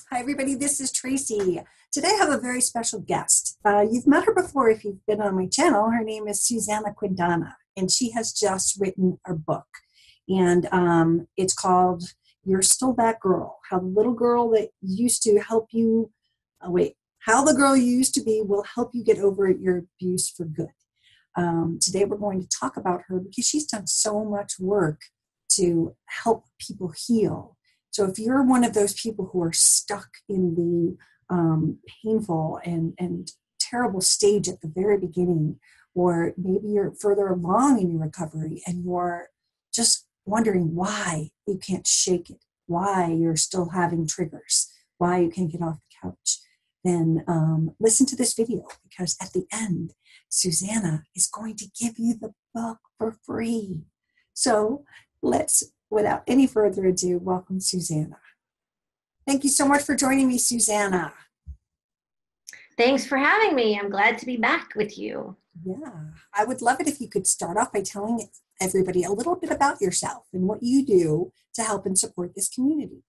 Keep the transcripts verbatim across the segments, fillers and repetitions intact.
Hi, everybody. This is Tracy. Today I have a very special guest. Uh, you've met her before if you've been on my channel. Her name is Susanna Quintana, and she has just written a book. And um, it's called You're Still That Girl, How the Little Girl That Used to Help You, uh, wait, How the Girl You Used to Be Will Help You Get Over Your Abuse for Good. Um, today we're going to talk about her because she's done so much work to help people heal. So if you're one of those people who are stuck in the um, painful and, and terrible stage at the very beginning, or maybe you're further along in your recovery and you're just wondering why you can't shake it, why you're still having triggers, why you can't get off the couch, then um, listen to this video, because at the end, Susanna is going to give you the book for free. So let's, without any further ado, welcome Susanna. Thank you so much for joining me, Susanna. Thanks for having me. I'm glad to be back with you. Yeah, I would love it if you could start off by telling everybody a little bit about yourself and what you do to help and support this community.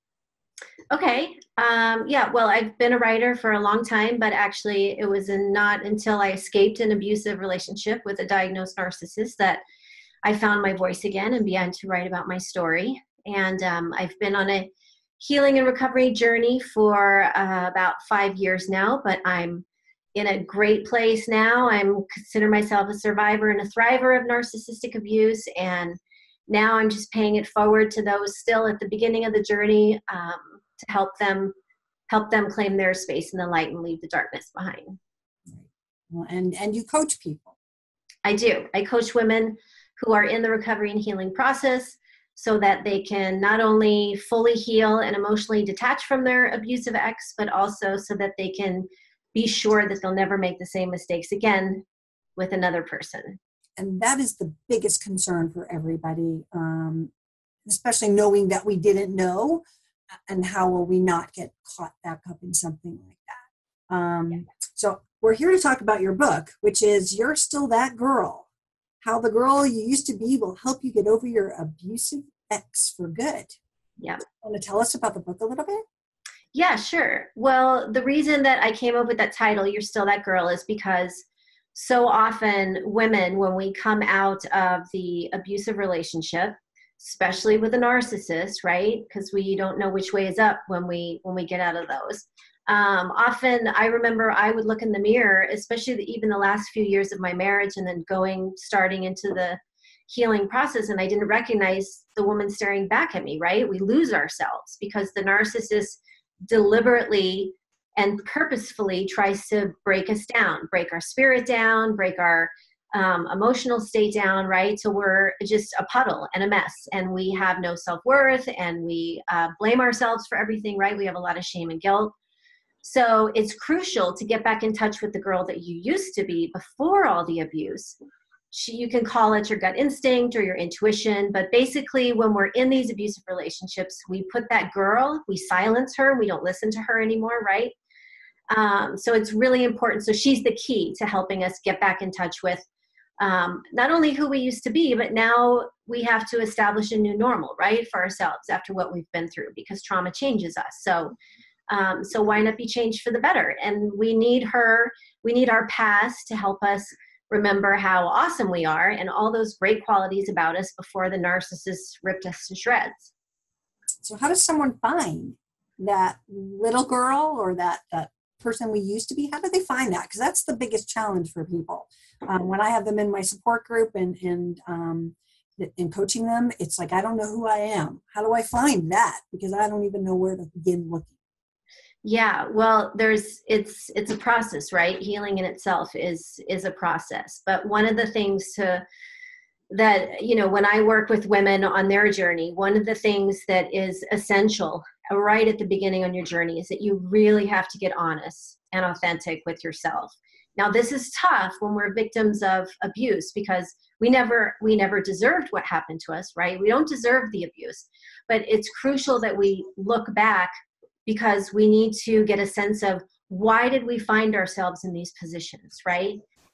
Okay. Um, yeah, well, I've been a writer for a long time, but actually it was in not until I escaped an abusive relationship with a diagnosed narcissist that I found my voice again and began to write about my story. And um, I've been on a healing and recovery journey for uh, about five years now, but I'm in a great place now. I consider myself a survivor and a thriver of narcissistic abuse. And now I'm just paying it forward to those still at the beginning of the journey um, to help them help them claim their space in the light and leave the darkness behind. Right. Well, and, and you coach people. I do. I coach women who are in the recovery and healing process so that they can not only fully heal and emotionally detach from their abusive ex, but also so that they can be sure that they'll never make the same mistakes again with another person. And that is the biggest concern for everybody, um, especially knowing that we didn't know, and how will we not get caught back up in something like that. Um, yeah. So we're here to talk about your book, which is You're Still That Girl, How the Girl You Used to Be Will Help You Get Over Your Abusive Ex for Good. Yeah. Want to tell us about the book a little bit? Yeah, sure. Well, the reason that I came up with that title, You're Still That Girl, is because so often women, when we come out of the abusive relationship, especially with a narcissist, right? Because we don't know which way is up when we when we get out of those. Um, often, I remember I would look in the mirror, especially the, even the last few years of my marriage, and then going, starting into the healing process, and I didn't recognize the woman staring back at me, right? We lose ourselves because the narcissist deliberately and purposefully tries to break us down, break our spirit down, break our um, emotional state down, right? So we're just a puddle and a mess, and we have no self-worth, and we uh, blame ourselves for everything, right? We have a lot of shame and guilt. So it's crucial to get back in touch with the girl that you used to be before all the abuse. She, you can call it your gut instinct or your intuition, but basically when we're in these abusive relationships, we put that girl, we silence her, we don't listen to her anymore, right? Um, so it's really important. So she's the key to helping us get back in touch with um, not only who we used to be, but now we have to establish a new normal, right, for ourselves after what we've been through, because trauma changes us. So, um, so why not be changed for the better? And we need her, we need our past to help us remember how awesome we are and all those great qualities about us before the narcissist ripped us to shreds. So how does someone find that little girl or that, that person we used to be? How do they find that? Because that's the biggest challenge for people. Um, when I have them in my support group and, and um, in coaching them, it's like, I don't know who I am. How do I find that? Because I don't even know where to begin looking. Yeah, well, there's it's it's a process, right? Healing in itself is is a process. But one of the things to that, you know, when I work with women on their journey, one of the things that is essential right at the beginning on your journey is that you really have to get honest and authentic with yourself. Now, this is tough when we're victims of abuse because we never we never deserved what happened to us, right? We don't deserve the abuse. But it's crucial that we look back, because we need to get a sense of why did we find ourselves in these positions, right?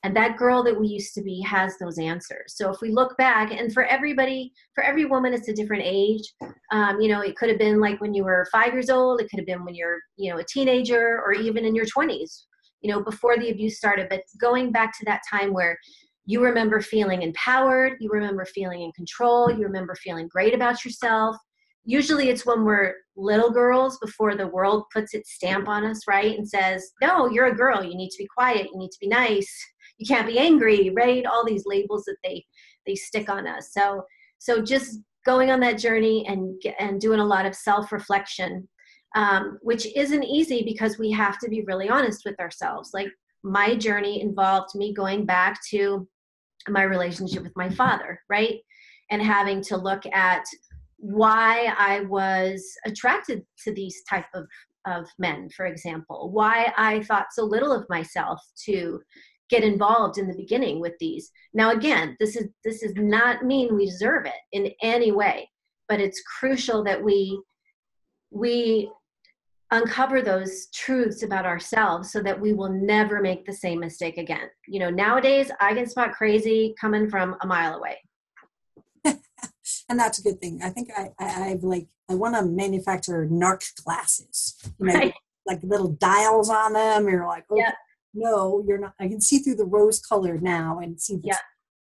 And that girl that we used to be has those answers. So if we look back, and for everybody, for every woman, it's a different age. Um, you know, it could have been like when you were five years old. It could have been when you're, you know, a teenager, or even in your twenties, you know, before the abuse started. But going back to that time where you remember feeling empowered, you remember feeling in control, you remember feeling great about yourself. Usually it's when we're little girls, before the world puts its stamp on us, right? And says, no, you're a girl. You need to be quiet. You need to be nice. You can't be angry, right? All these labels that they they stick on us. So so just going on that journey and and doing a lot of self-reflection, um, which isn't easy because we have to be really honest with ourselves. Like my journey involved me going back to my relationship with my father, right? And having to look at why I was attracted to these type of, of men, for example, why I thought so little of myself to get involved in the beginning with these. Now, again, this is this does not mean we deserve it in any way, but it's crucial that we we uncover those truths about ourselves so that we will never make the same mistake again. You know, nowadays I can spot crazy coming from a mile away. And that's a good thing. I think I, I I've like I want to manufacture narc glasses, you know, Right. like little dials on them. You're like, oh, Yeah. no, you're not. I can see through the rose color now and see the Yeah.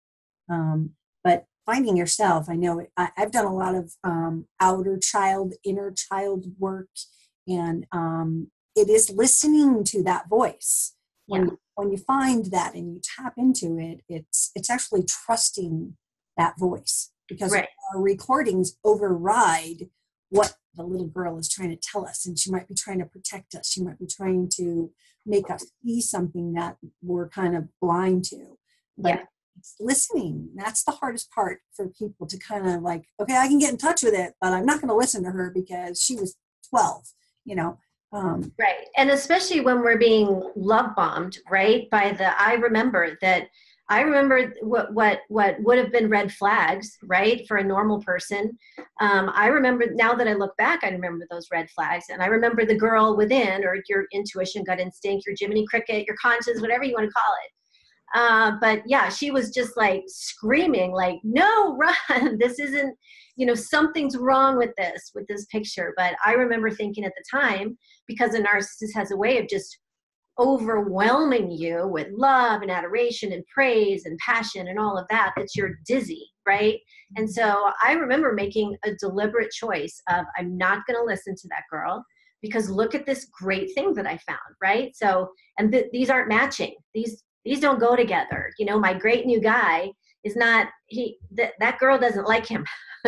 Um, but finding yourself, I know it, I, I've done a lot of um, outer child, inner child work, and um, it is listening to that voice. When Yeah. you, when you find that and you tap into it, it's it's actually trusting that voice, because Right. our recordings override what the little girl is trying to tell us, and she might be trying to protect us. She might be trying to make us see something that we're kind of blind to. But Yeah. it's listening. That's the hardest part for people to kind of like, okay, I can get in touch with it, but I'm not going to listen to her because she was twelve, you know? Um, Right. And especially when we're being love bombed, right? By the, I remember that, I remember what, what, what would have been red flags, right? For a normal person. Um, I remember, now that I look back, I remember those red flags. And I remember the girl within, or your intuition, gut instinct, your Jiminy Cricket, your conscience, whatever you want to call it. Uh, but yeah, she was just like screaming, like, no, run. This isn't, you know, something's wrong with this, with this picture. But I remember thinking at the time, because a narcissist has a way of just overwhelming you with love and adoration and praise and passion and all of that, that you're dizzy, right? And so I remember making a deliberate choice of, I'm not going to listen to that girl, because look at this great thing that I found, right? So, and th- these aren't matching. These these don't go together. You know, my great new guy is not, he, th- that girl doesn't like him.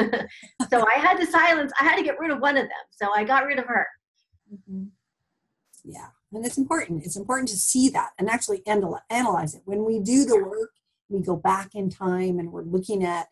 So I had to silence, I had to get rid of one of them. So I got rid of her. mm-hmm. Yeah. And it's important. It's important to see that and actually anal- analyze it. When we do the work, we go back in time and we're looking at,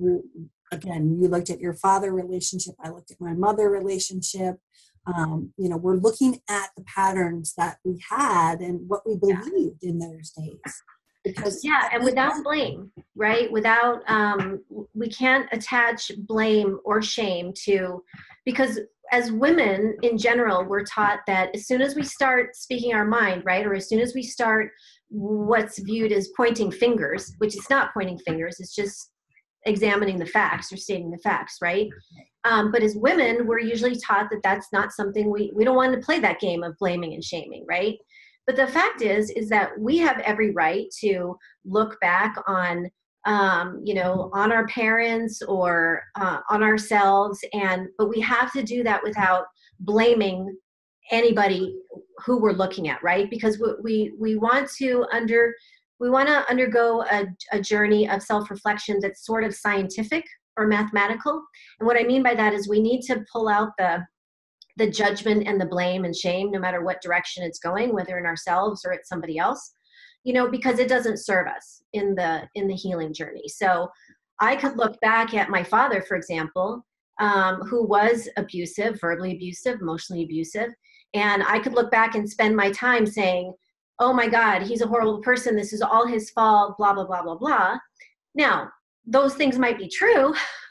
again, you looked at your father relationship. I looked at my mother relationship. Um, you know, we're looking at the patterns that we had and what we believed in those days. Because yeah, and without blame, right? Without, um, we can't attach blame or shame to, because as women in general, we're taught that as soon as we start speaking our mind, right? Or as soon as we start what's viewed as pointing fingers, which is not pointing fingers, it's just examining the facts or stating the facts, right? Um, but as women, we're usually taught that that's not something we, we don't want to play that game of blaming and shaming, right? But the fact is, is that we have every right to look back on, um, you know, on our parents or uh, on ourselves. And, but we have to do that without blaming anybody who we're looking at, right? Because we, we, we want to under, we want to undergo a, a journey of self-reflection that's sort of scientific or mathematical. And what I mean by that is we need to pull out the the judgment and the blame and shame, no matter what direction it's going, whether in ourselves or it's somebody else, you know, because it doesn't serve us in the in the healing journey. So I could look back at my father, for example, um, who was abusive, verbally abusive, emotionally abusive. And I could look back and spend my time saying, oh my God, he's a horrible person. This is all his fault, blah, blah, blah, blah, blah. Now, those things might be true,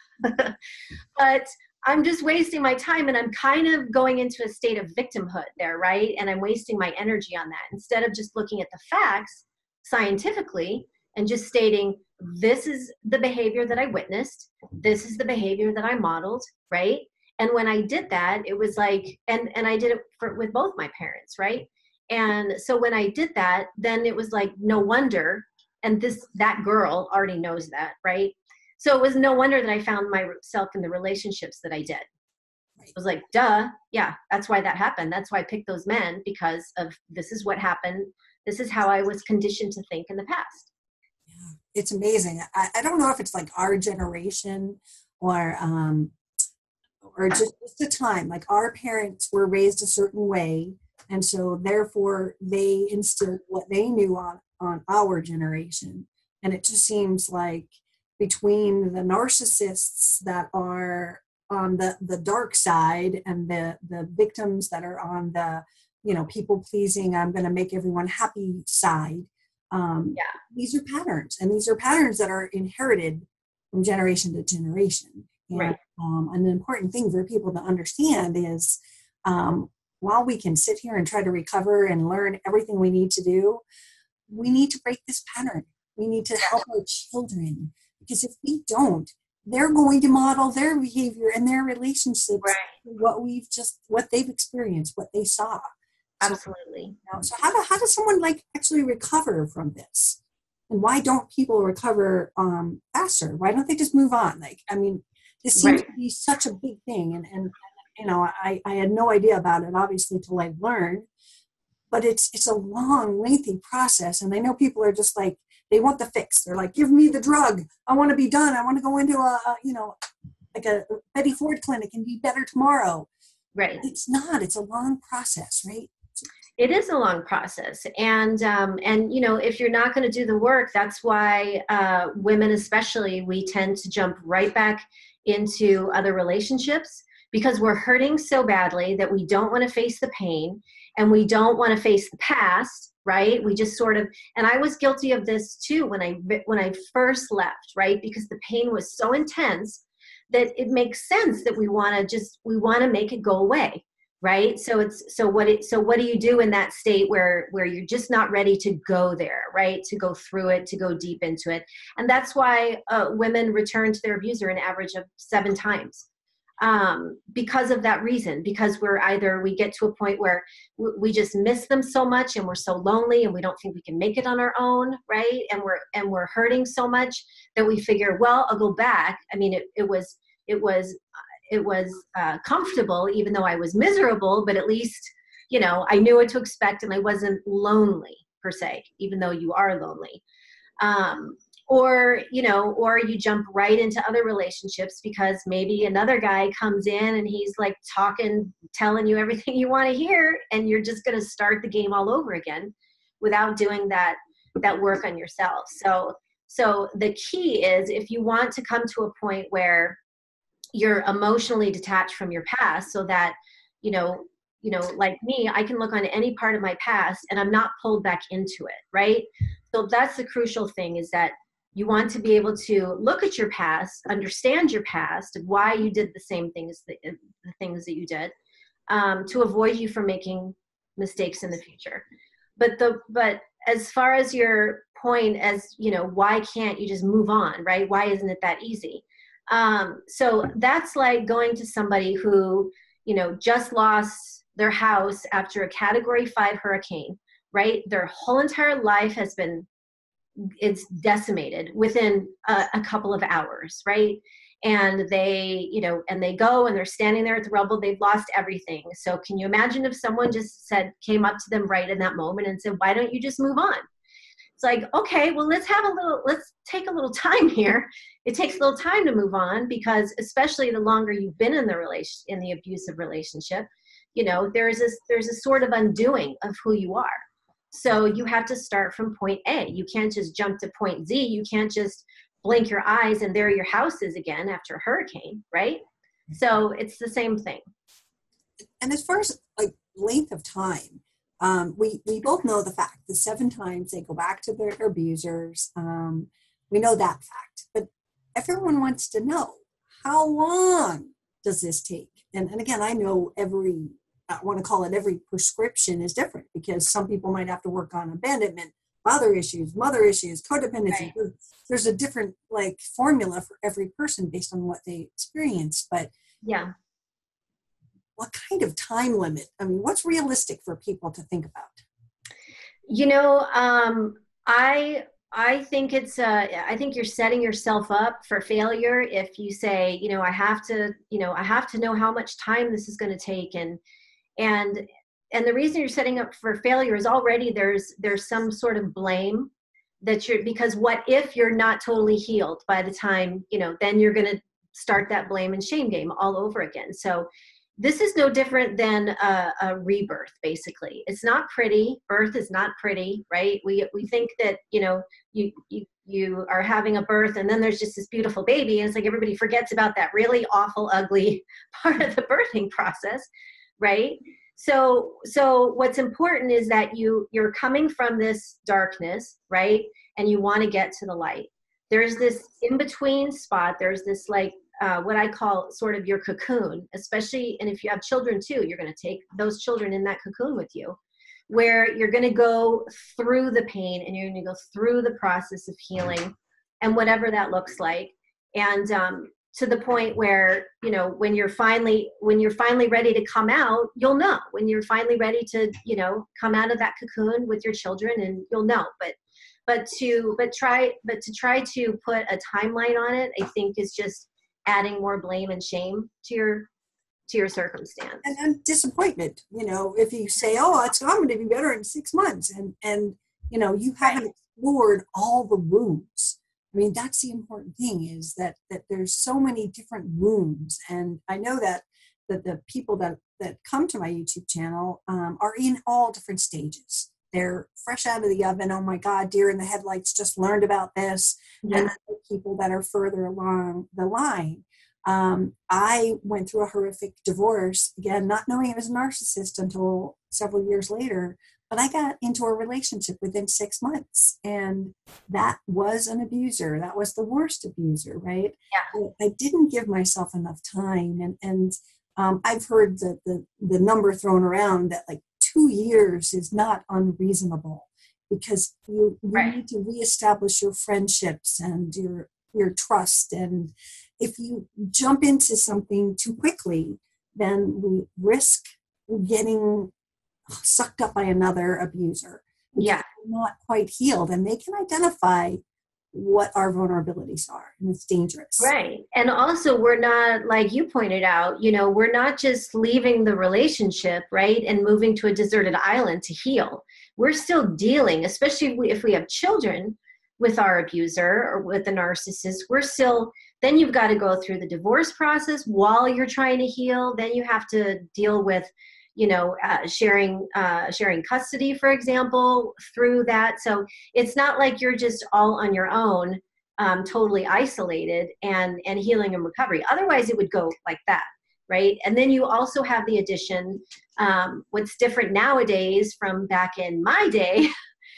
but I'm just wasting my time and I'm kind of going into a state of victimhood there, right? And I'm wasting my energy on that instead of just looking at the facts scientifically and just stating, this is the behavior that I witnessed. This is the behavior that I modeled, right? And when I did that, it was like, and, and I did it for, with both my parents, right? And so when I did that, then it was like, no wonder, and this, that girl already knows that, right? So it was no wonder that I found myself in the relationships that I did. It was like, duh, yeah, that's why that happened. That's why I picked those men, because of this is what happened. This is how I was conditioned to think in the past. Yeah, it's amazing. I, I don't know if it's like our generation or um, or just, just the time. Like our parents were raised a certain way, and so therefore they instilled what they knew on on our generation. And it just seems like between the narcissists that are on the the dark side and the the victims that are on the, you know, people pleasing, I'm going to make everyone happy side, um Yeah. these are patterns, and these are patterns that are inherited from generation to generation. And Right. um, an important thing for people to understand is, um, while we can sit here and try to recover and learn everything we need to do, we need to break this pattern. We need to help our children, because if we don't, they're going to model their behavior and their relationships, Right. what we've just, what they've experienced, what they saw. So, Absolutely. you know, so how, do, how does someone like actually recover from this? And why don't people recover um, faster? Why don't they just move on? Like, I mean, this seems Right. to be such a big thing. And, and you know, I, I had no idea about it, obviously, till I learned. But it's it's a long, lengthy process. And I know people are just like, they want the fix. They're like, give me the drug. I want to be done. I want to go into a, a, you know, like a Betty Ford clinic and be better tomorrow. Right. It's not. It's a long process, right? It is a long process. And, um, and you know, if you're not going to do the work, that's why uh, women especially, we tend to jump right back into other relationships, because we're hurting so badly that we don't want to face the pain, and we don't want to face the past, right? We just sort of, and I was guilty of this too when I when I first left, right? Because the pain was so intense that it makes sense that we want to just we want to make it go away, right? So it's so what it so what do you do in that state where where you're just not ready to go there, right? To go through it, to go deep into it. And that's why uh, women return to their abuser an average of seven times. Um, because of that reason, because we're either, we get to a point where w- we just miss them so much and we're so lonely and we don't think we can make it on our own, right? And we're, and we're hurting so much that we figure, well, I'll go back. I mean, it, it was, it was, it was uh, comfortable, even though I was miserable, but at least, you know, I knew what to expect and I wasn't lonely per se, even though you are lonely. Um, or, you know, or you jump right into other relationships because maybe another guy comes in and he's like talking, telling you everything you want to hear, and you're just going to start the game all over again without doing that, that work on yourself. So, so the key is, if you want to come to a point where you're emotionally detached from your past, so that, you know, you know, like me, I can look on any part of my past and I'm not pulled back into it, right? So that's the crucial thing, is that you want to be able to look at your past, understand your past, why you did the same things, that, the things that you did, um, to avoid you from making mistakes in the future. But the but as far as your point, as you know, why can't you just move on, right? Why isn't it that easy? Um, so that's like going to somebody who, you know, just lost their house after a Category five hurricane, right? Their whole entire life has been, it's decimated within a, a couple of hours, right? And they, you know, and they go and they're standing there at the rubble, they've lost everything. So can you imagine if someone just said, came up to them right in that moment and said, why don't you just move on? It's like, okay, well, let's have a little, let's take a little time here. It takes a little time to move on, because especially the longer you've been in the relation, in the abusive relationship, you know, there's this, there's a sort of undoing of who you are. So you have to start from point A. You can't just jump to point Z. You can't just blink your eyes and there your house is again after a hurricane, right? So it's the same thing. And as far as like length of time, um, we, we both know the fact that seven times they go back to their abusers. Um, we know that fact, but everyone wants to know, how long does this take? And, and again, I know every, I want to call it every prescription is different, because some people might have to work on abandonment, father issues, mother issues, codependency. Right. There's a different like formula for every person based on what they experience. But Yeah. what kind of time limit? I mean, what's realistic for people to think about? You know, um, I I think it's uh, I think you're setting yourself up for failure if you say, you know, I have to, you know, I have to know how much time this is going to take, and and and the reason you're setting up for failure is already there's there's some sort of blame that you're, because what if you're not totally healed by the time, you know, then you're going to start that blame and shame game all over again. So this is no different than a, a rebirth. Basically, it's not pretty. Birth is not pretty, right? We we think that, you know, you you you are having a birth and then there's just this beautiful baby, and it's like everybody forgets about that really awful, ugly part of the birthing process, right? So so what's important is that you you're coming from this darkness, right? And you want to get to the light. There's this in between spot. There's this like uh, what I call sort of your cocoon, especially, and if you have children too, you're going to take those children in that cocoon with you, where you're going to go through the pain and you're going to go through the process of healing and whatever that looks like. And um, to the point where, you know, when you're finally, when you're finally ready to come out, you'll know. When you're finally ready to, you know, come out of that cocoon with your children, and you'll know. But but to but try but to try to put a timeline on it, I think is just adding more blame and shame to your to your circumstance. And, and disappointment, you know, if you say, oh, it's I'm going to be better in six months, and and you know, you haven't Right. explored all the wounds. I mean, that's the important thing, is that that there's so many different wounds. And I know that that the people that that come to my YouTube channel um, are in all different stages. They're fresh out of the oven. Oh my God, deer in the headlights, just learned about this. Yeah. And then the people that are further along the line. Um, I went through a horrific divorce, again, not knowing I was a narcissist until several years later, but I got into a relationship within six months. And that was an abuser. That was the worst abuser, right? Yeah. I, I didn't give myself enough time. And, and um, I've heard the, the, the number thrown around that like two years is not unreasonable, because you, you Right. need to reestablish your friendships and your your trust. And if you jump into something too quickly, then we risk getting sucked up by another abuser, because Yeah. we're not quite healed, and they can identify what our vulnerabilities are, and it's dangerous. Right. And also, we're not, like you pointed out, you know, we're not just leaving the relationship, right, and moving to a deserted island to heal. We're still dealing, especially if we, if we have children with our abuser or with the narcissist, we're still, then you've got to go through the divorce process while you're trying to heal. Then you have to deal with, you know, uh, sharing uh, sharing custody, for example, through that. So it's not like you're just all on your own, um, totally isolated and and healing and recovery. Otherwise, it would go like that, right? And then you also have the addition. Um, what's different nowadays from back in my day,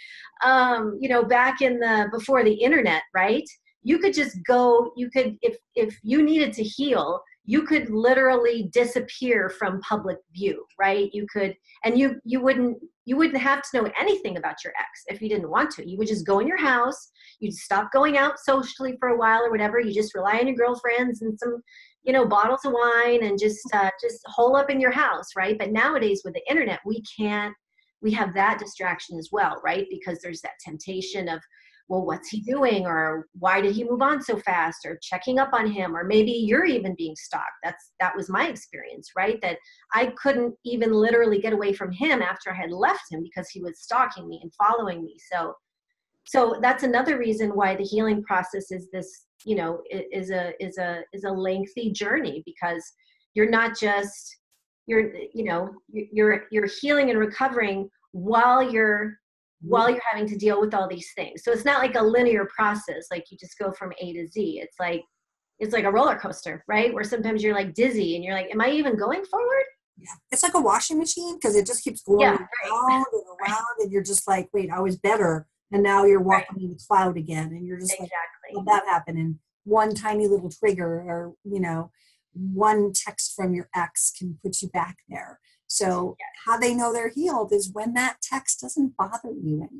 um, you know, back in the before the internet, right? You could just go. You could, if if you needed to heal, you could literally disappear from public view, right? You could, and you you wouldn't you wouldn't have to know anything about your ex if you didn't want to. You would just go in your house, you'd stop going out socially for a while or whatever. You just rely on your girlfriends and some, you know, bottles of wine, and just uh, just hole up in your house, right? But nowadays with the internet, we can't. We have that distraction as well, right? Because there's that temptation of, well, what's he doing? Or why did he move on so fast? Or checking up on him, or maybe you're even being stalked. That's, that was my experience, right? That I couldn't even literally get away from him after I had left him because he was stalking me and following me. So, so that's another reason why the healing process is this, you know, i- is a, is a, is a lengthy journey, because you're not just, you're, you know, you're, you're healing and recovering while you're, while you're having to deal with all these things. So it's not like a linear process, like you just go from A to Z. It's like, it's like a roller coaster, right? Where sometimes you're like dizzy and you're like, am I even going forward? Yeah. It's like a washing machine, because it just keeps going Yeah, around right. and around, and you're just like, wait, I was better. And now you're Right. walking in the cloud again. And you're just like, Exactly. how did that happen? And one tiny little trigger, or, you know, one text from your ex can put you back there. So Yes. how they know they're healed is when that text doesn't bother you anymore.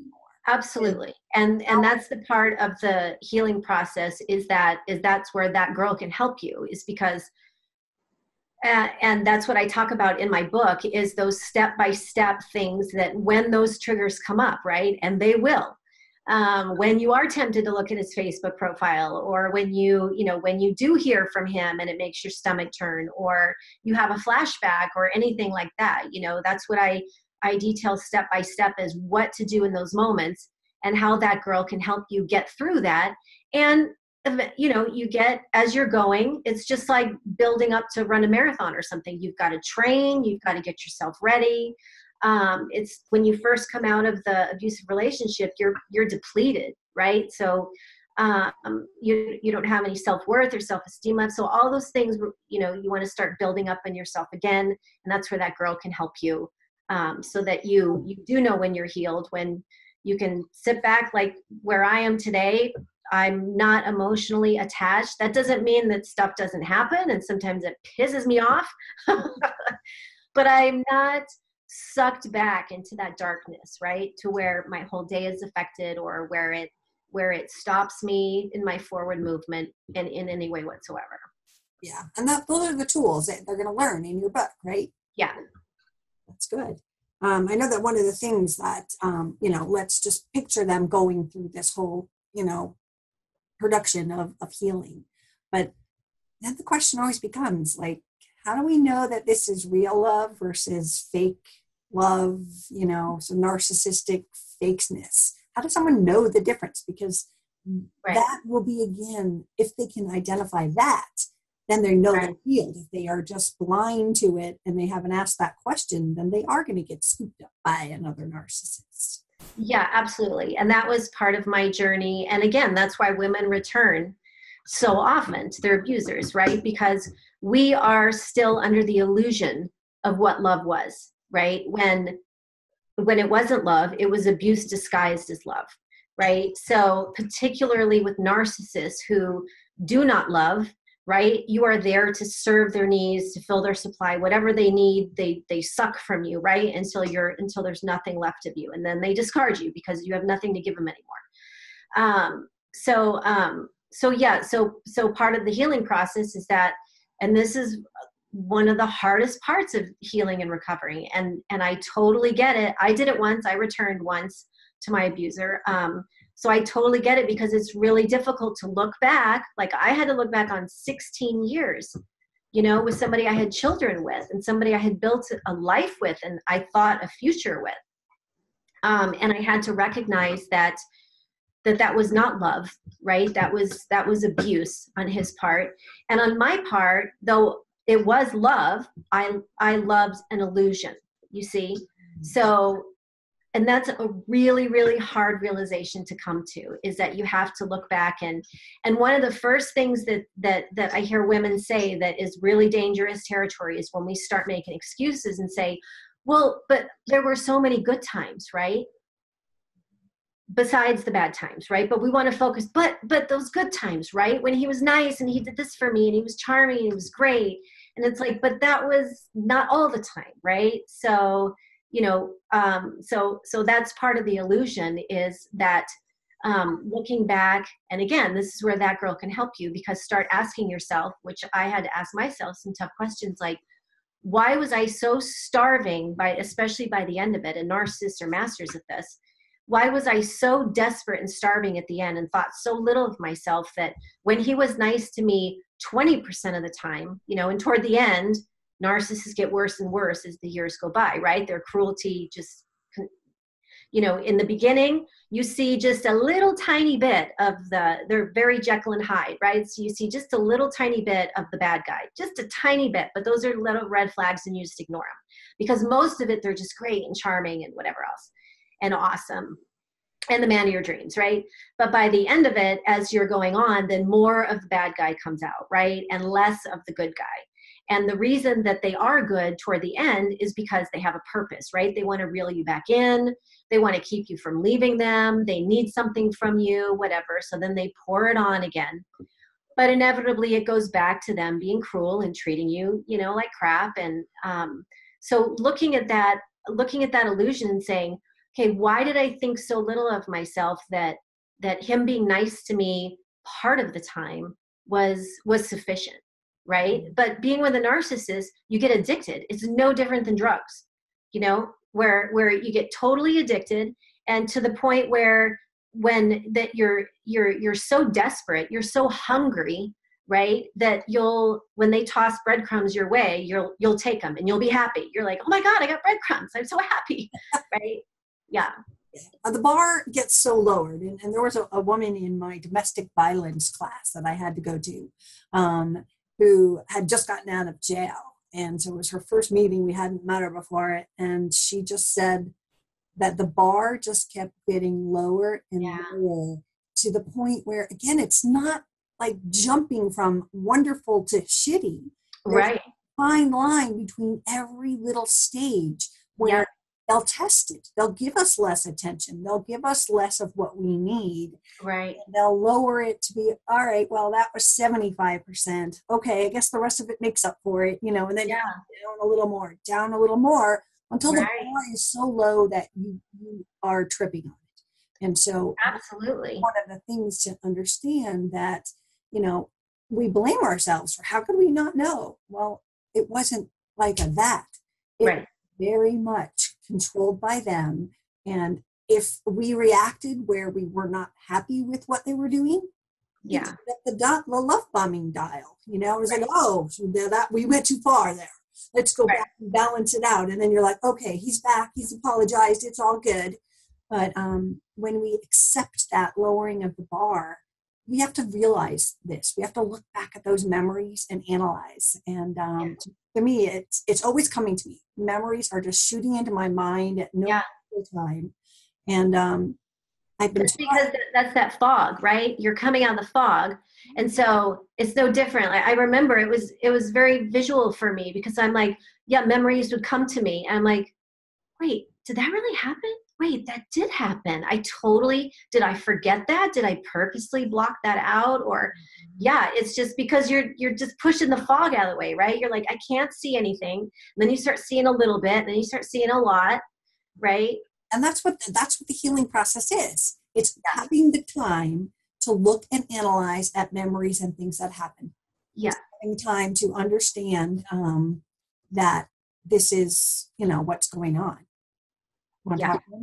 Absolutely. And and that's the part of the healing process is that is that's where that girl can help you is because uh, and that's what I talk about in my book is those step-by-step things that when those triggers come up, right? And they will. Um, when you are tempted to look at his Facebook profile or when you, you know, when you do hear from him and it makes your stomach turn or you have a flashback or anything like that, you know, that's what I, I detail step by step is what to do in those moments and how that girl can help you get through that. And, you know, you get, as you're going, it's just like building up to run a marathon or something. You've got to train, you've got to get yourself ready. Um, it's when you first come out of the abusive relationship, you're, you're depleted, right? So, um, you, you don't have any self-worth or self-esteem left. So all those things, you know, you want to start building up in yourself again. And that's where that girl can help you. Um, so that you, you do know when you're healed, when you can sit back, like where I am today, I'm not emotionally attached. That doesn't mean that stuff doesn't happen. And sometimes it pisses me off, but I'm not sucked back into that darkness, right? To where my whole day is affected or where it, where it stops me in my forward movement in, in any way whatsoever. Yeah. And that, those are the tools that they're going to learn in your book, right? Yeah. That's good. Um, I know that one of the things that, um, you know, let's just picture them going through this whole, you know, production of, of healing. But then the question always becomes like, how do we know that this is real love versus fake love, you know, some narcissistic fakeness? How does someone know the difference? Because right. that will be, again, if they can identify that, then they know right. they're healed. If they are just blind to it and they haven't asked that question, then they are going to get scooped up by another narcissist. Yeah, absolutely. And that was part of my journey. And again, that's why women return so often to their abusers, right? Because we are still under the illusion of what love was, right? When, when it wasn't love, it was abuse disguised as love, right? So particularly with narcissists who do not love, right? You are there to serve their needs, to fill their supply, whatever they need, they they suck from you, right? Until you're until there's nothing left of you, and then they discard you because you have nothing to give them anymore. Um, so um, so yeah, so so part of the healing process is that, and this is one of the hardest parts of healing and recovery, and and I totally get it. I did it once. I returned once to my abuser. Um, So I totally get it because it's really difficult to look back. Like I had to look back on sixteen years, you know, with somebody I had children with and somebody I had built a life with and I thought a future with. Um, and I had to recognize that, that that was not love, right? That was, that was abuse on his part. And on my part, though it was love, I, I loved an illusion, you see? So and that's a really, really hard realization to come to is that you have to look back and, and one of the first things that, that, that I hear women say that is really dangerous territory is when we start making excuses and say, well, but there were so many good times, right? Besides the bad times, right? But we want to focus, but, but those good times, right? When he was nice and he did this for me and he was charming and he was great. And it's like, but that was not all the time, right? So, you know, um, so, so that's part of the illusion is that um, looking back, and again, this is where that girl can help you because start asking yourself, which I had to ask myself some tough questions like, why was I so starving by, especially by the end of it, and narcissists are masters at this, why was I so desperate and starving at the end and thought so little of myself that when he was nice to me twenty percent of the time, you know, and toward the end, narcissists get worse and worse as the years go by, right? Their cruelty just, you know, in the beginning, you see just a little tiny bit of the, they're very Jekyll and Hyde, right? So you see just a little tiny bit of the bad guy, just a tiny bit, but those are little red flags and you just ignore them because most of it, they're just great and charming and whatever else and awesome. And the man of your dreams, right? But by the end of it, as you're going on, then more of the bad guy comes out, right? And less of the good guy. And the reason that they are good toward the end is because they have a purpose, right? They want to reel you back in. They want to keep you from leaving them. They need something from you, whatever. So then they pour it on again. But inevitably it goes back to them being cruel and treating you, you know, like crap. And um, so looking at that, looking at that illusion and saying, okay, why did I think so little of myself that that him being nice to me part of the time was was sufficient, right? But being with a narcissist, you get addicted. It's no different than drugs, you know, where where you get totally addicted, and to the point where when that you're you're you're so desperate, you're so hungry, right, that you'll, when they toss breadcrumbs your way, you'll you'll take them and you'll be happy. You're like, oh my god, I got breadcrumbs, I'm so happy. Right? Yeah. Uh, the bar gets so lowered, and, and there was a, a woman in my domestic violence class that I had to go to, um, who had just gotten out of jail, and so it was her first meeting. We hadn't met her before, and she just said that the bar just kept getting lower and Yeah. lower, to the point where, again, it's not like jumping from wonderful to shitty. There's Right. a fine line between every little stage where Yeah. they'll test it. They'll give us less attention. They'll give us less of what we need. Right. And they'll lower it to be, all right, well, that was seventy-five percent. Okay, I guess the rest of it makes up for it, you know, and then Yeah. down a little more, down a little more, until the Right. bar is so low that you, you are tripping on it. And so Absolutely. one of the things to understand that, you know, we blame ourselves for, how could we not know? Well, it wasn't like a that. It Right. was very much controlled by them. And if we reacted where we were not happy with what they were doing, Yeah. it's at the, dot, the love bombing dial. You know, it was like, oh, so that we went too far there. Let's go Right. back and balance it out. And then you're like, okay, he's back. He's apologized. It's all good. But um, when we accept that lowering of the bar, we have to realize this. We have to look back at those memories and analyze. And um, to, to me, it's it's always coming to me. Memories are just shooting into my mind at no Yeah. time. And um, I've been It's because that- that's that fog, right? You're coming out of the fog. And so it's no different. Like, I remember it was it was very visual for me, because I'm like, yeah, memories would come to me. And I'm like, wait, did that really happen? Wait, that did happen. I totally, did I forget that? Did I purposely block that out? Or yeah, it's just because you're you're just pushing the fog out of the way, right? You're like, I can't see anything. And then you start seeing a little bit, and then you start seeing a lot, right? And that's what that's what the healing process is. It's having the time to look and analyze at memories and things that happen. Yeah. It's having time to understand um, that this is, you know, what's going on. Want to Yeah. talk about it?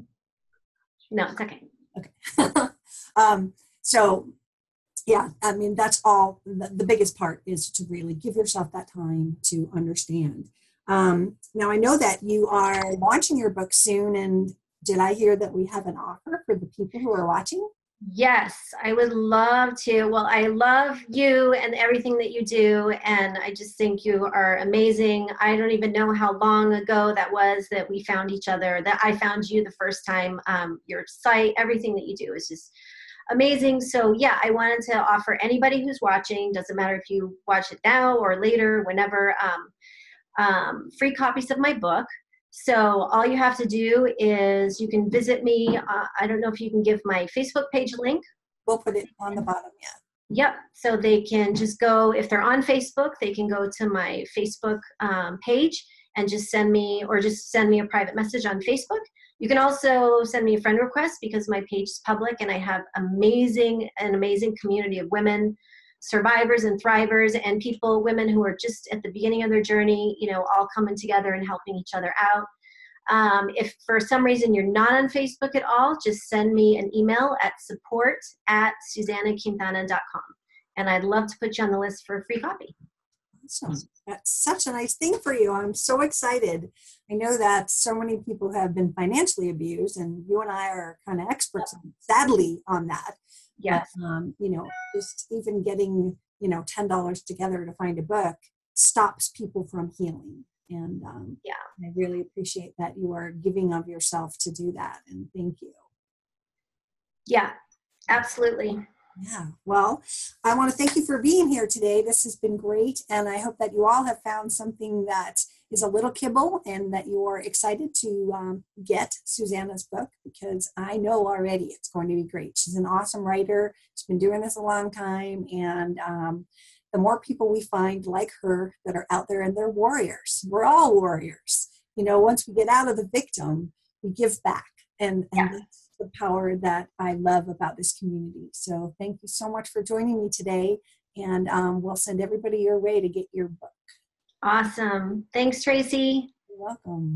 No, it's okay. Okay. um, so, yeah, I mean, that's all. The, the biggest part is to really give yourself that time to understand. Um, now, I know that you are launching your book soon, and did I hear that we have an offer for the people who are watching? Yes, I would love to. Well, I love you and everything that you do, and I just think you are amazing. I don't even know how long ago that was that we found each other, that I found you the first time. Um, your site, everything that you do is just amazing. So yeah, I wanted to offer anybody who's watching, doesn't matter if you watch it now or later, whenever, um, um, free copies of my book. So all you have to do is you can visit me. Uh, I don't know if you can give my Facebook page a link. We'll put it on the bottom, yeah. Yep. So they can just go, if they're on Facebook, they can go to my Facebook um, page and just send me, or just send me a private message on Facebook. You can also send me a friend request, because my page is public and I have amazing, an amazing community of women, survivors and thrivers, and people, women who are just at the beginning of their journey, you know, all coming together and helping each other out. Um, if for some reason you're not on Facebook at all, just send me an email at support at susanna quintana dot com. And I'd love to put you on the list for a free copy. Awesome. That's such a nice thing for you. I'm so excited. I know that so many people have been financially abused, and you and I are kind of experts, sadly, on that. Yes. But, um, you know, just even getting, you know, ten dollars together to find a book stops people from healing. And um, Yeah. I really appreciate that you are giving of yourself to do that. And thank you. Yeah, absolutely. Yeah. Well, I want to thank you for being here today. This has been great. And I hope that you all have found something that is a little kibble, and that you are excited to um, get Susanna's book, because I know already it's going to be great. She's an awesome writer. She's been doing this a long time. And um, the more people we find like her that are out there, and they're warriors, we're all warriors. You know, once we get out of the victim, we give back. And, and Yes. that's the power that I love about this community. So thank you so much for joining me today. And um, we'll send everybody your way to get your book. Awesome. Thanks, Tracy. You're welcome.